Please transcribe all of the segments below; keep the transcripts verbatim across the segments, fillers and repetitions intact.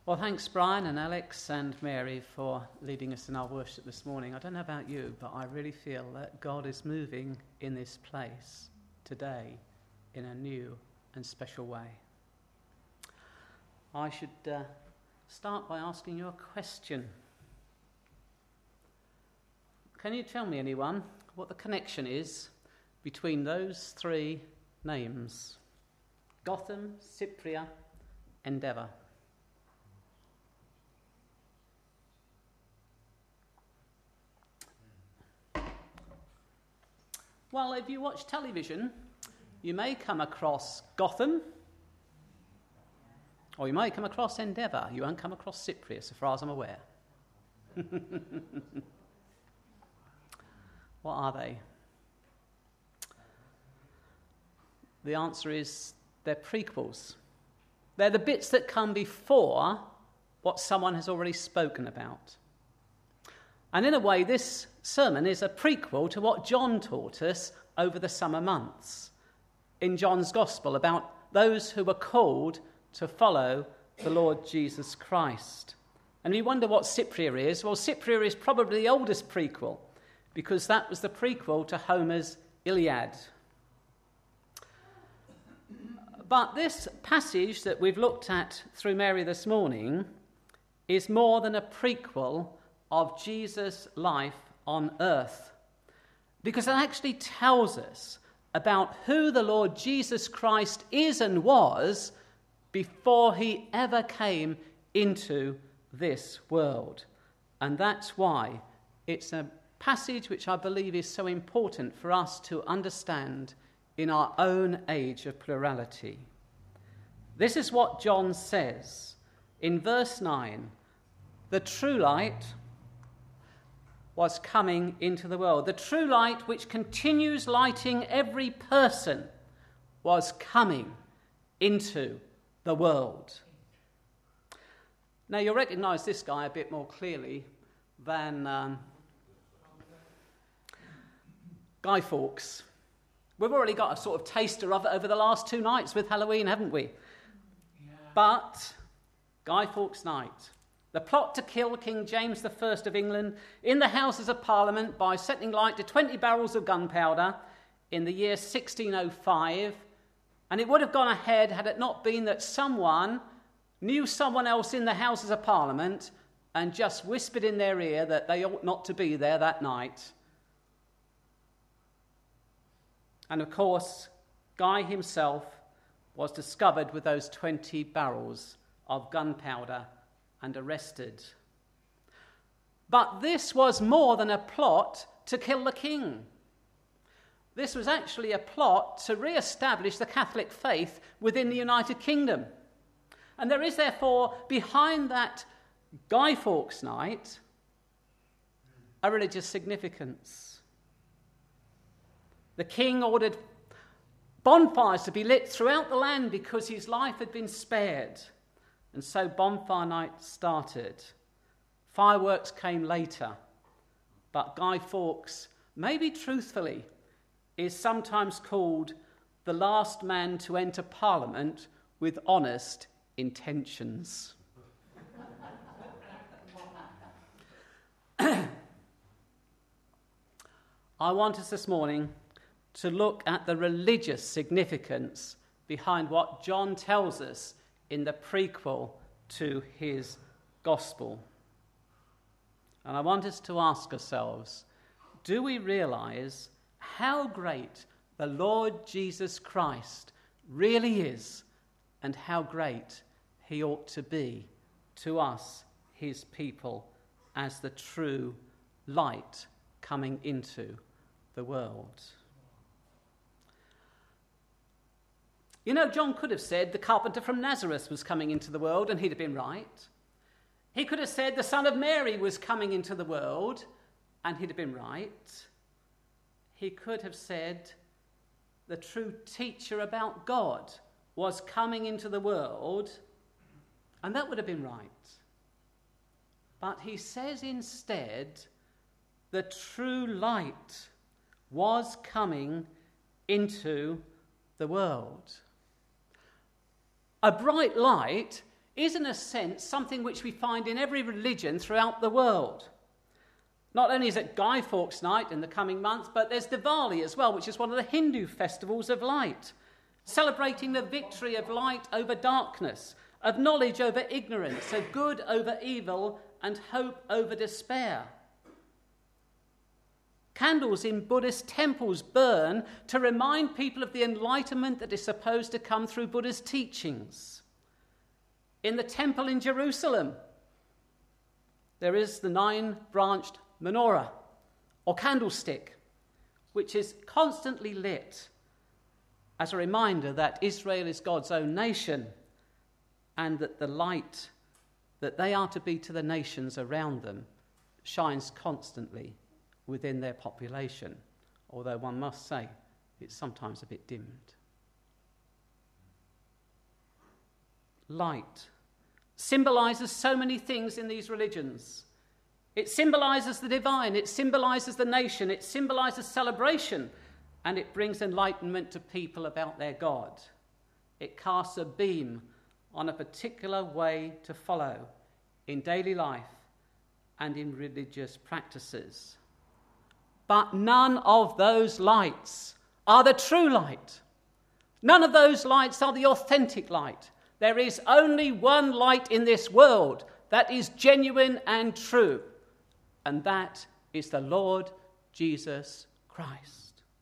Well, thanks, Brian and Alex and Mary, for leading us in our worship this morning. I don't know about you, but I really feel that God is moving in this place today in a new and special way. I should uh, start by asking you a question. Can you tell me, anyone, what the connection is between those three names? Gotham, Cypria, Endeavour. Well, if you watch television, you may come across Gotham, or you may come across Endeavour. You won't come across Cypria, so far as I'm aware. What are they? The answer is they're prequels. They're the bits that come before what someone has already spoken about. And in a way, this sermon is a prequel to what John taught us over the summer months in John's Gospel about those who were called to follow the Lord Jesus Christ. And we wonder what Cypria is. Well, Cypria is probably the oldest prequel because that was the prequel to Homer's Iliad. But this passage that we've looked at through Mary this morning is more than a prequel of Jesus' life on earth, because it actually tells us about who the Lord Jesus Christ is and was before he ever came into this world. And that's why it's a passage which I believe is so important for us to understand in our own age of plurality. This is what John says in verse nine. The true light was coming into the world. The true light which continues lighting every person was coming into the world. Now you'll recognise this guy a bit more clearly than um, Guy Fawkes. We've already got a sort of taster of it over the last two nights with Halloween, haven't we? Yeah. But Guy Fawkes Night. The plot to kill King James the First of England in the Houses of Parliament by setting light to twenty barrels of gunpowder in the year sixteen oh five. And it would have gone ahead had it not been that someone knew someone else in the Houses of Parliament and just whispered in their ear that they ought not to be there that night. And of course, Guy himself was discovered with those twenty barrels of gunpowder and arrested. But this was more than a plot to kill the king. This was actually a plot to re-establish the Catholic faith within the United Kingdom. And there is therefore behind that Guy Fawkes Night a religious significance. The king ordered bonfires to be lit throughout the land because his life had been spared. And so Bonfire Night started. Fireworks came later. But Guy Fawkes, maybe truthfully, is sometimes called the last man to enter Parliament with honest intentions. I want us this morning to look at the religious significance behind what John tells us in the prequel to his gospel. And I want us to ask ourselves, do we realize how great the Lord Jesus Christ really is and how great he ought to be to us, his people, as the true light coming into the world? You know, John could have said the carpenter from Nazareth was coming into the world, and he'd have been right. He could have said the son of Mary was coming into the world, and he'd have been right. He could have said the true teacher about God was coming into the world, and that would have been right. But he says instead the true light was coming into the world. A bright light is in a sense something which we find in every religion throughout the world. Not only is it Guy Fawkes Night in the coming months, but there's Diwali as well, which is one of the Hindu festivals of light, celebrating the victory of light over darkness, of knowledge over ignorance, of good over evil, and hope over despair. Candles in Buddhist temples burn to remind people of the enlightenment that is supposed to come through Buddha's teachings. In the temple in Jerusalem, there is the nine-branched menorah, or candlestick, which is constantly lit as a reminder that Israel is God's own nation and that the light that they are to be to the nations around them shines constantly within their population, although one must say it's sometimes a bit dimmed. Light symbolises so many things in these religions. It symbolises the divine, it symbolises the nation, it symbolises celebration, and it brings enlightenment to people about their God. It casts a beam on a particular way to follow in daily life and in religious practices. But none of those lights are the true light. None of those lights are the authentic light. There is only one light in this world that is genuine and true, and that is the Lord Jesus Christ.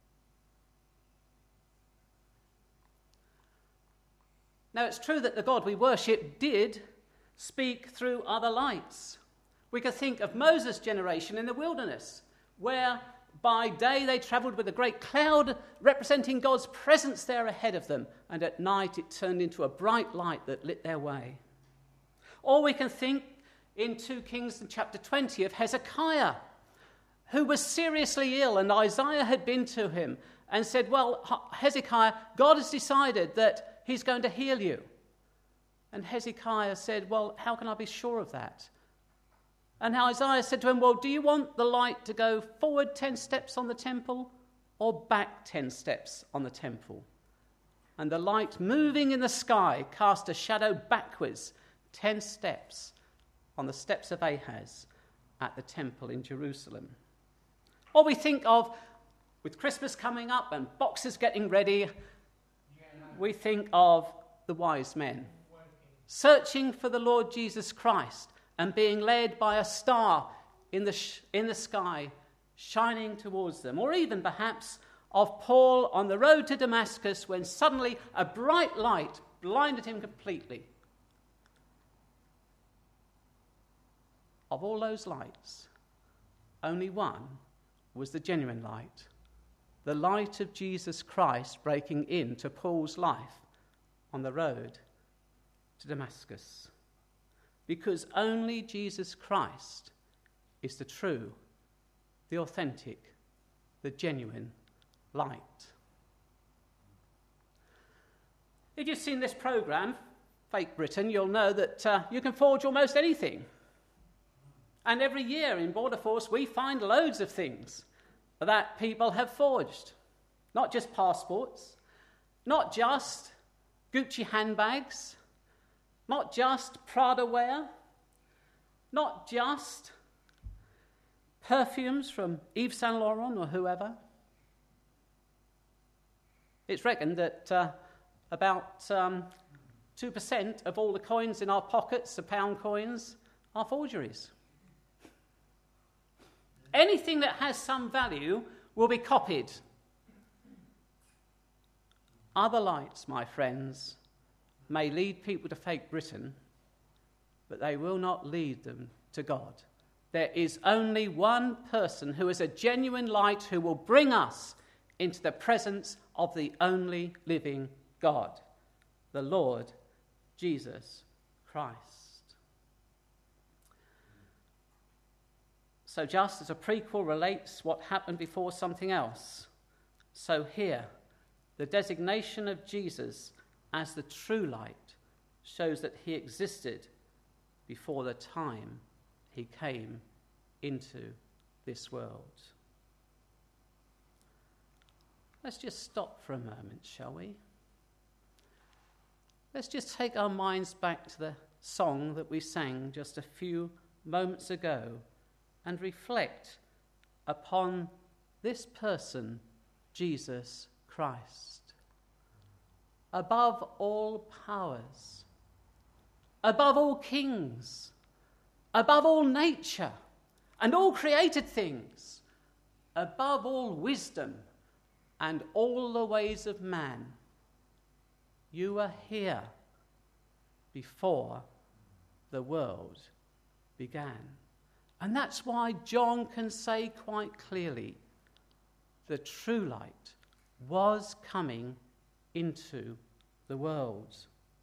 Now, it's true that the God we worship did speak through other lights. We could think of Moses' generation in the wilderness, where by day they travelled with a great cloud representing God's presence there ahead of them, and at night it turned into a bright light that lit their way. Or we can think in Second Kings chapter twenty of Hezekiah, who was seriously ill, and Isaiah had been to him and said, well, Hezekiah, God has decided that he's going to heal you. And Hezekiah said, well, how can I be sure of that? And Isaiah said to him, well, do you want the light to go forward ten steps on the temple or back ten steps on the temple? And the light moving in the sky cast a shadow backwards ten steps on the steps of Ahaz at the temple in Jerusalem. Or we think of, with Christmas coming up and boxes getting ready, we think of the wise men searching for the Lord Jesus Christ and being led by a star in the sh- in the sky shining towards them. Or even perhaps of Paul on the road to Damascus when suddenly a bright light blinded him completely. Of all those lights, only one was the genuine light. The light of Jesus Christ breaking into Paul's life on the road to Damascus. Because only Jesus Christ is the true, the authentic, the genuine light. If you've seen this programme, Fake Britain, you'll know that uh, you can forge almost anything. And every year in Border Force we find loads of things that people have forged. Not just passports, not just Gucci handbags, not just Prada wear, not just perfumes from Yves Saint Laurent or whoever. It's reckoned that uh, about um, two percent of all the coins in our pockets, the pound coins, are forgeries. Anything that has some value will be copied. Other lights, my friends, may lead people to fake Britain, but they will not lead them to God. There is only one person who is a genuine light who will bring us into the presence of the only living God, the Lord Jesus Christ. So just as a prequel relates what happened before something else, so here, the designation of Jesus as the true light shows that he existed before the time he came into this world. Let's just stop for a moment, shall we? Let's just take our minds back to the song that we sang just a few moments ago and reflect upon this person, Jesus Christ. Above all powers, above all kings, above all nature and all created things, above all wisdom and all the ways of man, you were here before the world began. And that's why John can say quite clearly, the true light was coming into the world.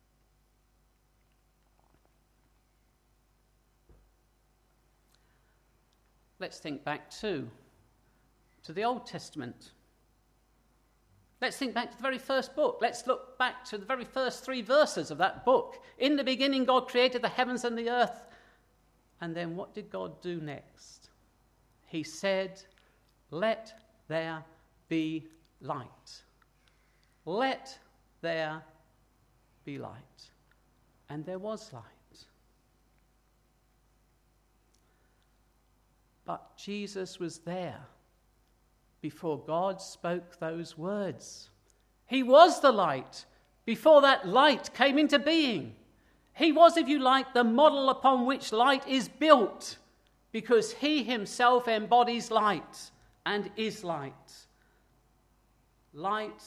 Let's think back too to the Old Testament. Let's think back to the very first book. Let's look back to the very first three verses of that book. In the beginning, God created the heavens and the earth. And then what did God do next? He said, let there be light. Let there be light. And there was light. But Jesus was there before God spoke those words. He was the light before that light came into being. He was, if you like, the model upon which light is built, because he himself embodies light and is light. Light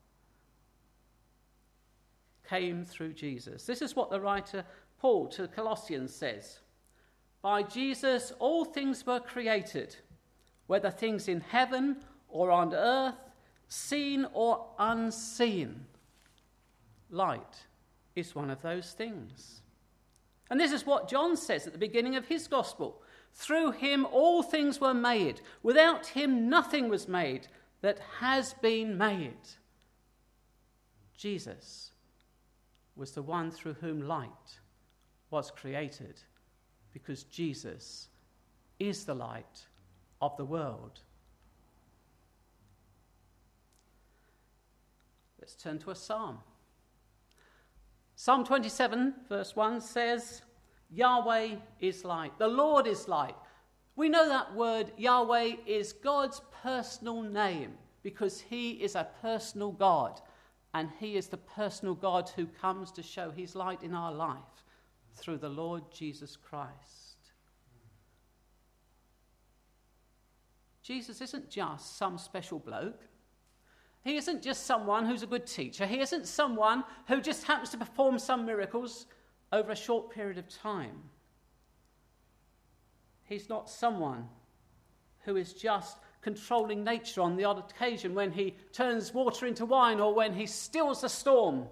came through Jesus. This is what the writer Paul to Colossians says. By Jesus all things were created, whether things in heaven or on earth, seen or unseen. Light is one of those things. And this is what John says at the beginning of his gospel. Through him all things were made. Without him nothing was made that has been made. Jesus was the one through whom light was created, because Jesus is the light of the world. Let's turn to a psalm. Psalm twenty-seven, verse one says, Yahweh is light. The Lord is light. We know that word Yahweh is God's personal name because he is a personal God, and he is the personal God who comes to show his light in our life through the Lord Jesus Christ. Jesus isn't just some special bloke. He isn't just someone who's a good teacher. He isn't someone who just happens to perform some miracles over a short period of time. He's not someone who is just controlling nature on the odd occasion when he turns water into wine or when he stills the storm.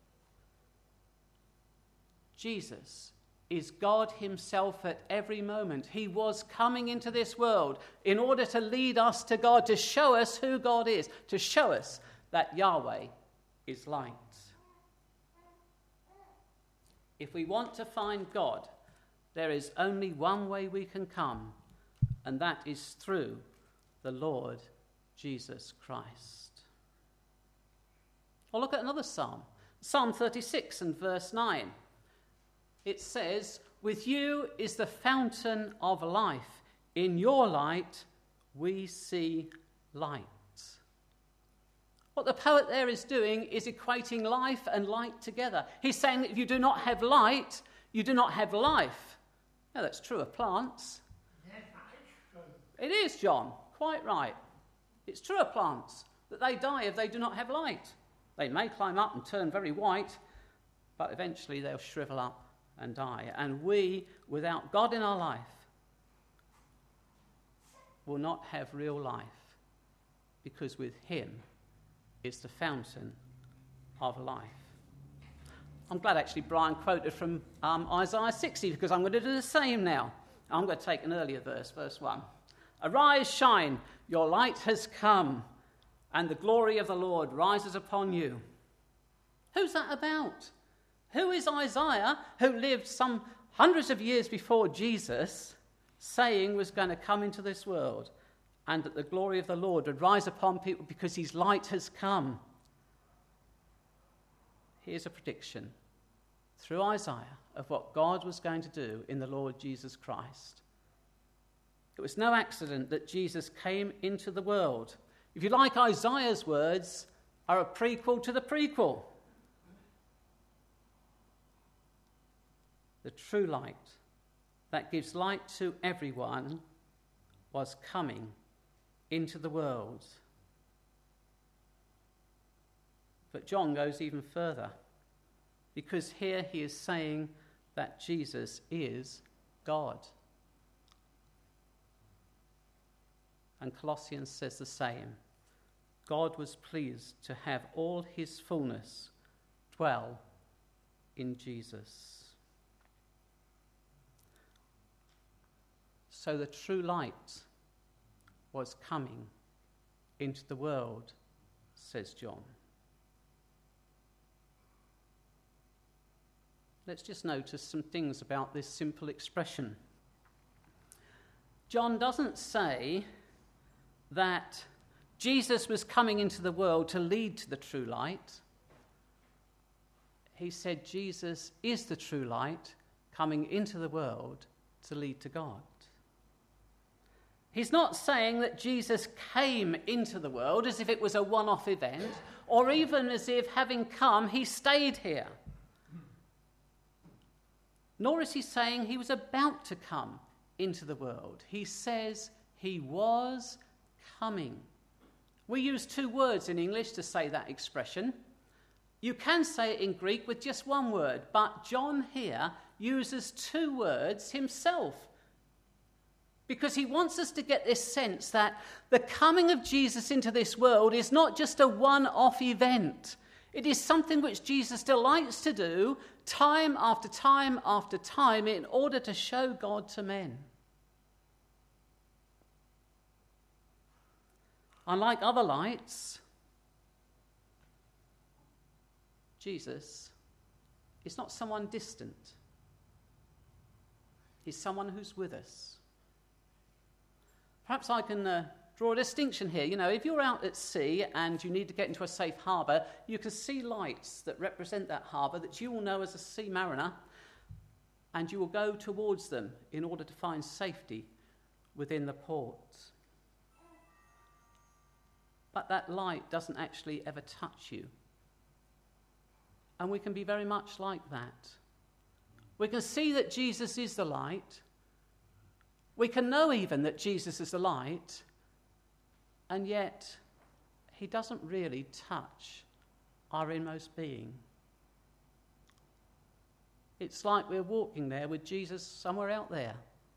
Jesus is God himself at every moment. He was coming into this world in order to lead us to God, to show us who God is, to show us that Yahweh is light. If we want to find God, there is only one way we can come, and that is through the Lord Jesus Christ. Or look at another psalm, Psalm thirty-six and verse nine. It says, with you is the fountain of life. In your light we see light. What the poet there is doing is equating life and light together. He's saying that if you do not have light, you do not have life. Now that's true of plants. It is, John, quite right. It's true of plants that they die if they do not have light. They may climb up and turn very white, but eventually they'll shrivel up and die. And we, without God in our life, will not have real life, because with him is the fountain of life. I'm glad actually Brian quoted from um, Isaiah sixty, because I'm going to do the same now. I'm going to take an earlier verse, verse one. Arise, shine, your light has come, and the glory of the Lord rises upon you. Who's that about? Who is Isaiah, who lived some hundreds of years before Jesus, saying was going to come into this world and that the glory of the Lord would rise upon people because his light has come? Here's a prediction. through Isaiah of what God was going to do in the Lord Jesus Christ. It was no accident that Jesus came into the world. If you like, Isaiah's words are a prequel to the prequel. The true light that gives light to everyone was coming into the world. But John goes even further, because here he is saying that Jesus is God. And Colossians says the same. God was pleased to have all his fullness dwell in Jesus. So the true light was coming into the world, says John. Let's just notice some things about this simple expression. John doesn't say that Jesus was coming into the world to lead to the true light. He said Jesus is the true light coming into the world to lead to God. He's not saying that Jesus came into the world as if it was a one-off event, or even as if, having come, he stayed here. Nor is he saying he was about to come into the world. He says he was coming. We use two words in English to say that expression. You can say it in Greek with just one word, but John here uses two words himself, because he wants us to get this sense that the coming of Jesus into this world is not just a one-off event. It is something which Jesus delights to do time after time after time in order to show God to men. Unlike other lights, Jesus is not someone distant. He's someone who's with us. Perhaps I can uh, draw a distinction here. You know, if you're out at sea and you need to get into a safe harbour, you can see lights that represent that harbour that you will know as a sea mariner, and you will go towards them in order to find safety within the port. But that light doesn't actually ever touch you. And we can be very much like that. We can see that Jesus is the light. We can know even that Jesus is the light, and yet he doesn't really touch our inmost being. It's like we're walking there with Jesus somewhere out there.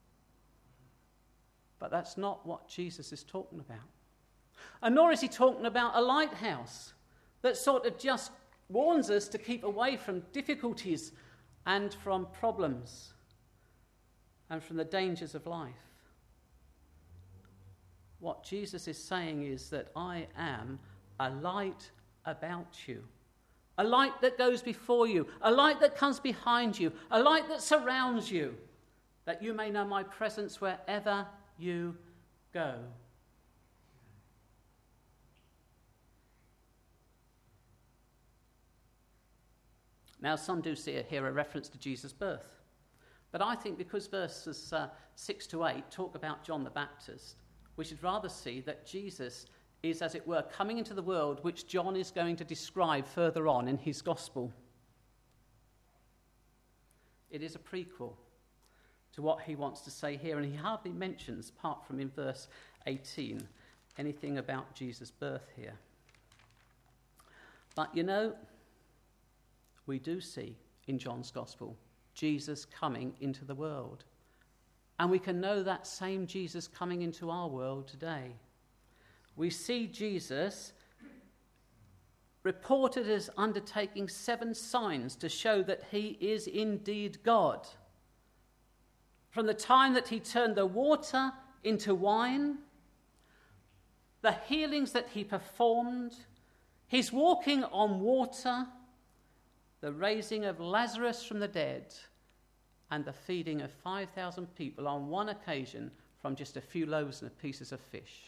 But that's not what Jesus is talking about. And nor is he talking about a lighthouse that sort of just warns us to keep away from difficulties and from problems and from the dangers of life. What Jesus is saying is that I am a light about you, a light that goes before you, a light that comes behind you, a light that surrounds you, that you may know my presence wherever you go. Now, some do see here a reference to Jesus' birth. But I think because verses uh, six to eight talk about John the Baptist, we should rather see that Jesus is, as it were, coming into the world, which John is going to describe further on in his gospel. It is a prequel to what he wants to say here, and he hardly mentions, apart from in verse eighteen, anything about Jesus' birth here. But you know, we do see in John's gospel Jesus coming into the world. And we can know that same Jesus coming into our world today. We see Jesus reported as undertaking seven signs to show that he is indeed God. From the time that he turned the water into wine, the healings that he performed, his walking on water, the raising of Lazarus from the dead, and the feeding of five thousand people on one occasion from just a few loaves and pieces of fish.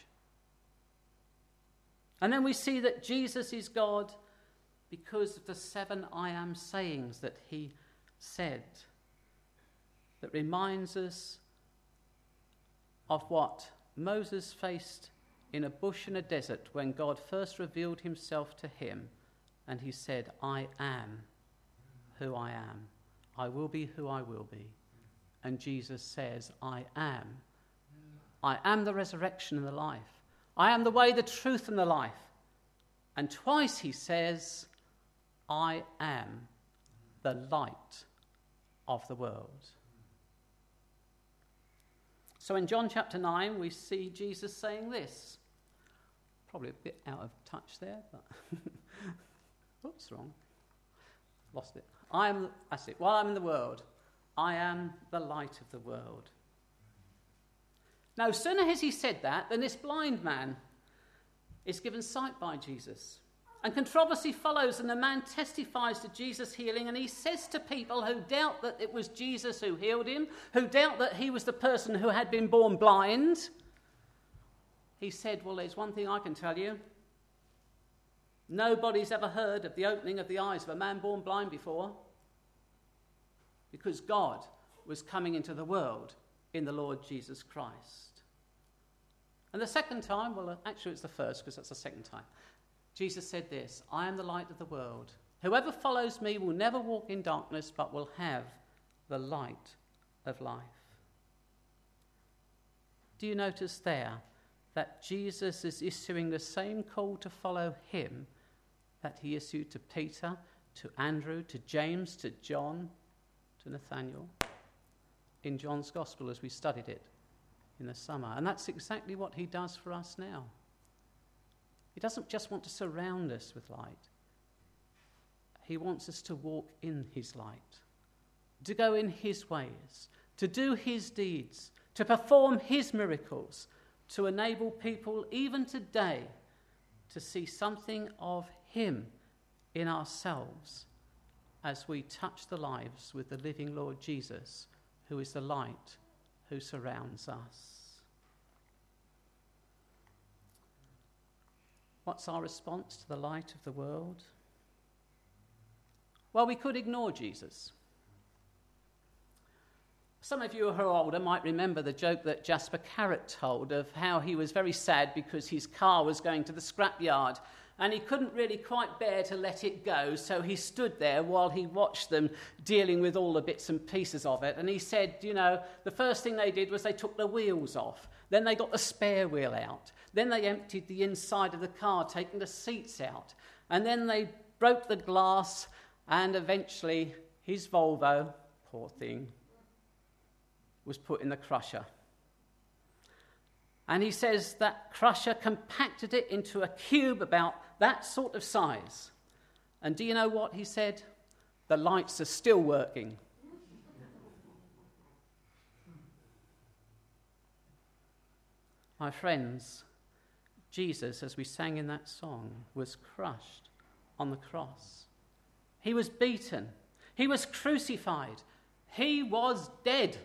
And then we see that Jesus is God because of the seven I am sayings that he said that reminds us of what Moses faced in a bush in a desert when God first revealed himself to him, and he said, I am who I am. I will be who I will be. And Jesus says, I am. I am the resurrection and the life. I am the way, the truth, and the life. And twice he says, I am the light of the world. So in John chapter nine, we see Jesus saying this. Probably a bit out of touch there, but oops, wrong. Lost it. I am, that's it. While I'm in the world, I am the light of the world. No sooner has he said that than this blind man is given sight by Jesus. And controversy follows, and the man testifies to Jesus' healing, and he says to people who doubt that it was Jesus who healed him, who doubt that he was the person who had been born blind, he said, well, there's one thing I can tell you. Nobody's ever heard of the opening of the eyes of a man born blind before, because God was coming into the world in the Lord Jesus Christ. And the second time, well, actually it's the first, because that's the second time, Jesus said this, I am the light of the world. Whoever follows me will never walk in darkness, but will have the light of life. Do you notice there that Jesus is issuing the same call to follow him that he issued to Peter, to Andrew, to James, to John, to Nathaniel in John's Gospel as we studied it in the summer? And that's exactly what he does for us now. He doesn't just want to surround us with light. He wants us to walk in his light, to go in his ways, to do his deeds, to perform his miracles, to enable people even today to see something of him in ourselves as we touch the lives with the living Lord Jesus, who is the light who surrounds us. What's our response to the light of the world? Well, we could ignore Jesus. Some of you who are older might remember the joke that Jasper Carrott told of how he was very sad because his car was going to the scrapyard and he couldn't really quite bear to let it go, so he stood there while he watched them dealing with all the bits and pieces of it. And he said, you know, the first thing they did was they took the wheels off. Then they got the spare wheel out. Then they emptied the inside of the car, taking the seats out. And then they broke the glass, and eventually his Volvo, poor thing, was put in the crusher. And he says that crusher compacted it into a cube about that sort of size. And do you know what he said? The lights are still working. My friends, Jesus, as we sang in that song, was crushed on the cross. He was beaten. He was crucified. He was dead.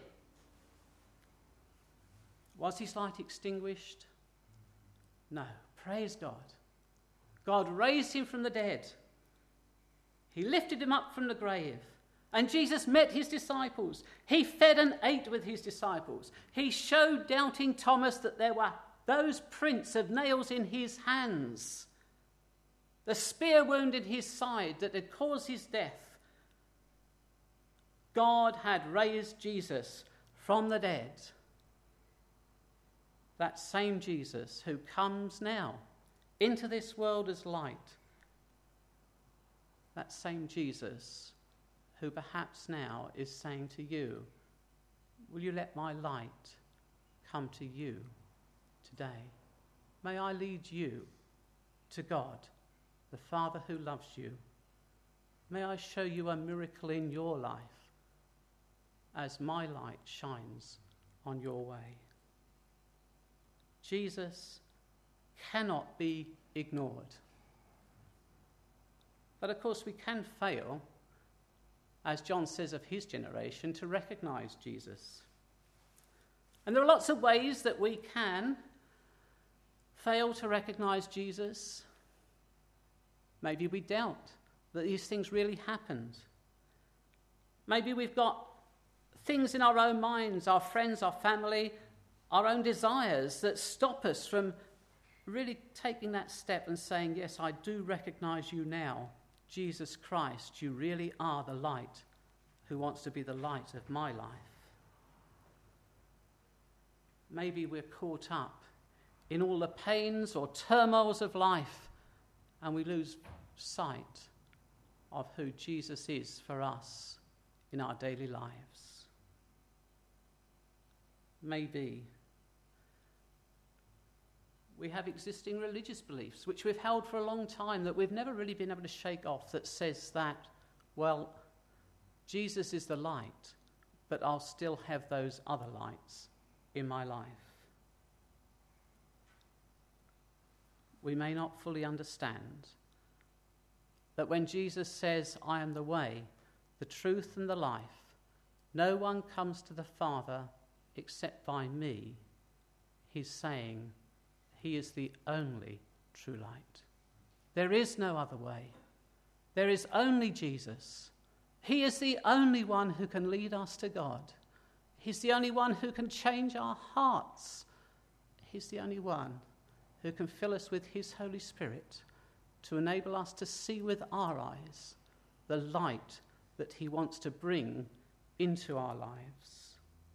Was his light extinguished? No. Praise God. God raised him from the dead. He lifted him up from the grave. And Jesus met his disciples. He fed and ate with his disciples. He showed doubting Thomas that there were those prints of nails in his hands, the spear wound in his side that had caused his death. God had raised Jesus from the dead. That same Jesus who comes now into this world as light. That same Jesus who perhaps now is saying to you, will you let my light come to you today? May I lead you to God, the Father who loves you. May I show you a miracle in your life as my light shines on your way. Jesus cannot be ignored. But of course we can fail, as John says of his generation, to recognize Jesus. And there are lots of ways that we can fail to recognize Jesus. Maybe we doubt that these things really happened. Maybe we've got things in our own minds, our friends, our family, our own desires that stop us from really taking that step and saying, yes, I do recognize you now, Jesus Christ, you really are the light who wants to be the light of my life. Maybe we're caught up in all the pains or turmoils of life and we lose sight of who Jesus is for us in our daily lives. Maybe we have existing religious beliefs which we've held for a long time that we've never really been able to shake off, that says that, well, Jesus is the light, but I'll still have those other lights in my life. We may not fully understand that when Jesus says, I am the way, the truth and the life, no one comes to the Father except by me, he's saying he is the only true light. There is no other way. There is only Jesus. He is the only one who can lead us to God. He's the only one who can change our hearts. He's the only one who can fill us with his Holy Spirit to enable us to see with our eyes the light that he wants to bring into our lives.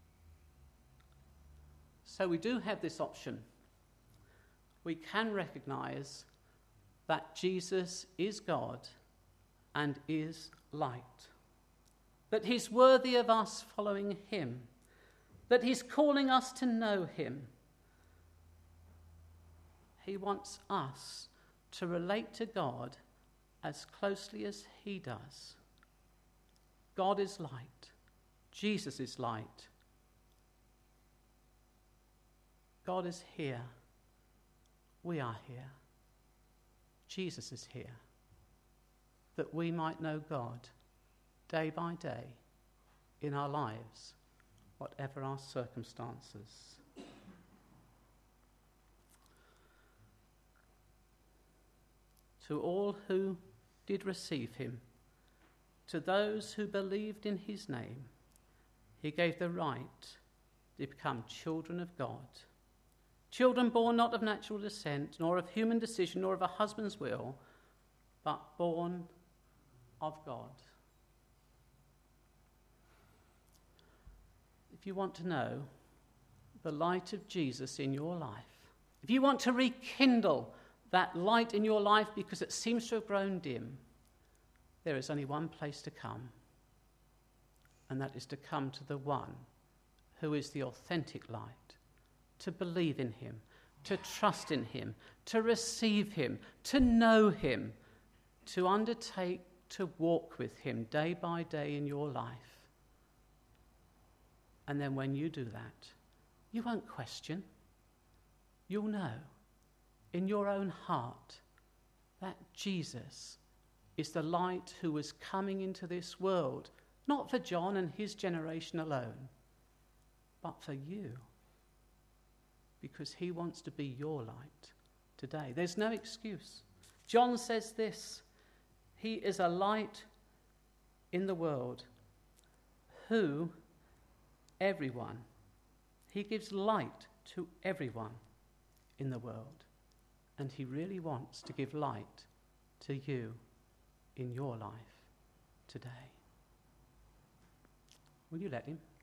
So we do have this option. We can recognize that Jesus is God and is light, that he's worthy of us following him, that he's calling us to know him. He wants us to relate to God as closely as he does. God is light. Jesus is light. God is here. We are here. Jesus is here. That we might know God day by day in our lives, whatever our circumstances. To all who did receive him, to those who believed in his name, he gave the right to become children of God. Children born not of natural descent, nor of human decision, nor of a husband's will, but born of God. If you want to know the light of Jesus in your life, if you want to rekindle that light in your life because it seems to have grown dim, there is only one place to come, and that is to come to the one who is the authentic light, to believe in him, to trust in him, to receive him, to know him, to undertake to walk with him day by day in your life. And then when you do that, you won't question. You'll know in your own heart that Jesus is the light who was coming into this world, not for John and his generation alone, but for you, because he wants to be your light today. There's no excuse. John says this, he is a light in the world who everyone, he gives light to everyone in the world, and he really wants to give light to you in your life today. Will you let him?